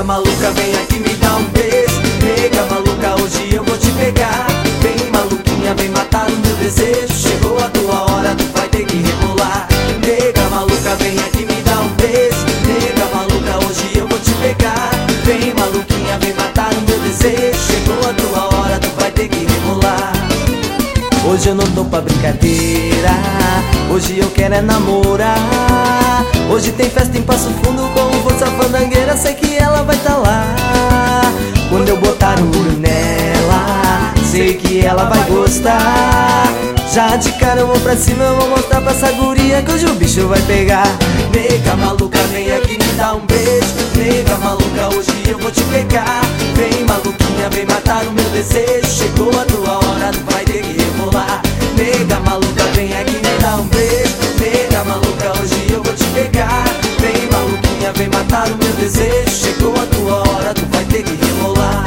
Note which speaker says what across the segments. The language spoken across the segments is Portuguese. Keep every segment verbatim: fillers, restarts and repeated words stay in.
Speaker 1: Nega maluca, vem aqui me dá um beijo. Nega maluca, hoje eu vou te pegar. Vem maluquinha, vem matar o meu desejo. Chegou a tua hora, tu vai ter que rebolar. Nega maluca, vem aqui me dá um beijo. Nega maluca, hoje eu vou te pegar. Vem maluquinha, vem matar o meu desejo. Chegou a tua hora, tu vai ter que rebolar. Hoje eu não tô pra brincadeira, hoje eu quero é namorar. Hoje tem festa em Passo Fundo com força fandangueira, sei que ela vai tá lá. Quando eu botar um olho nela, sei que ela vai gostar. Já de cara eu vou pra cima, eu vou mostrar pra essa guria que hoje o bicho vai pegar. Nega maluca, vem aqui me dá um beijo. Nega maluca, hoje eu vou te pegar. Vem maluquinha, vem matar o meu desejo. Chegou a tua hora, tu vai ter que rebolar. Nega maluca, vem aqui me dá um beijo. Nega maluca, hoje eu vou te pegar. Vem maluquinha, vem matar o meu desejo. Chegou a tua hora, tu vai ter que rebolar.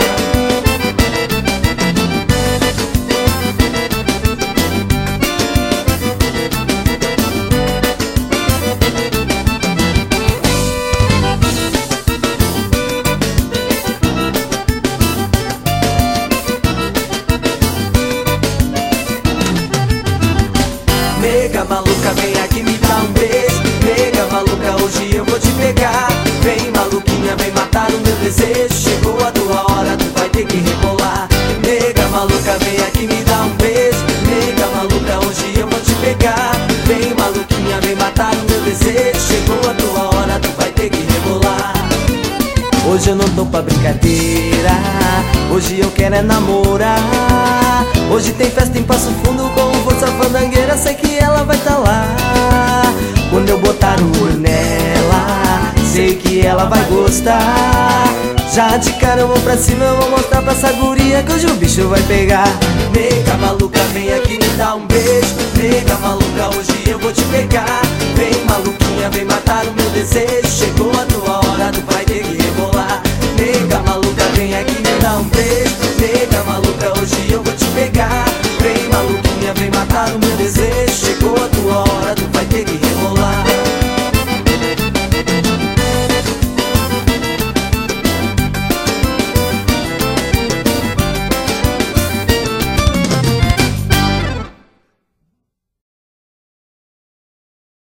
Speaker 1: Nega maluca, vem aqui me dá um beijo. Nega maluca, hoje eu vou te pegar. Vem maluquinha, vem matar o meu desejo. Chegou a tua hora, tu vai ter que rebolar. Nega maluca, vem aqui me dá um beijo. Nega maluca, hoje eu vou te pegar. Vem maluquinha, vem matar o meu desejo. Chegou a tua hora, tu vai ter que rebolar. Hoje eu não tô pra brincadeira, hoje eu quero é namorar. Hoje tem festa em Passo Fundo com força fandangueira, sei que ela vai tá lá. Quando eu botar o olho nela, sei que ela vai gostar. Já de cara eu vou pra cima, eu vou mostrar pra essa guria que hoje o bicho vai pegar. Nega maluca, vem aqui me dá um beijo. Nega maluca, hoje eu vou te pegar. Vem maluquinha, vem matar o meu desejo. Chegou a